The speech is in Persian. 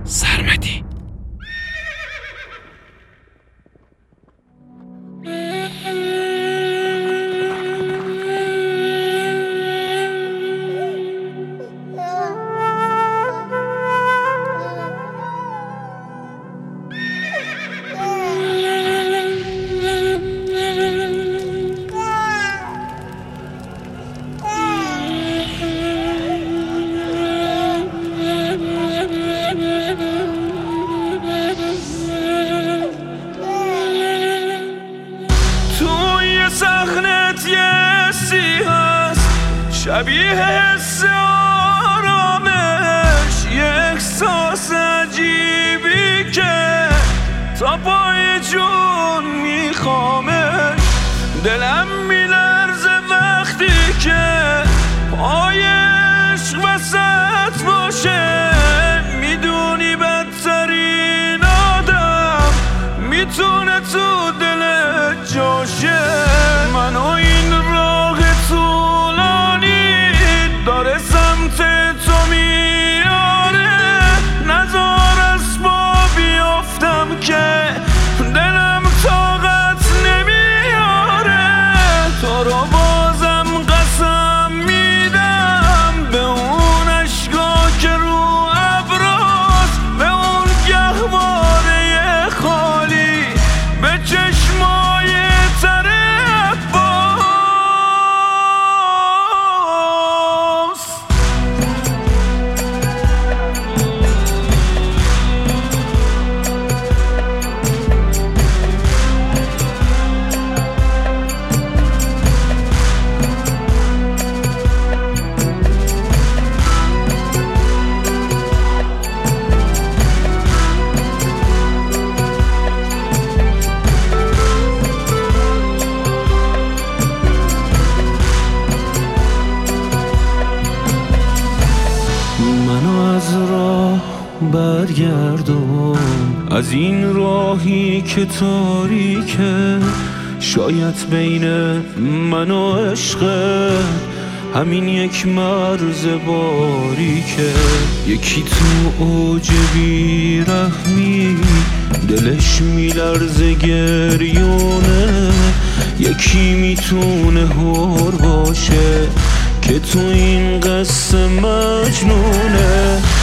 سرمدی. توی صحنت یه سی هست شبیه حس آرامش، یه احساس عجیبی که تا پای جون میخوامش. دلم میلرزه وقتی که پای عشق وسط باشه. میدونی بدترین آدم میتونه تو دلت جاشه. منو این راه طولانی داره سمت تو میاره. نذار از پا بیافتم که دلم طاقت نمیاره. تو رو بازم قسم میدم به اون اشکا که رو ابراست، به اون گهواره خالی، به چشمای تر عباس. منو از راه برگردون، از این راهی که تاریکه. شاید بین من و عشقت همین یک مرز باریکه. یکی تو اوج بیرحمی دلش میلرزه گریونه. یکی میتونه هور باشه که تو این قصه مجنونه.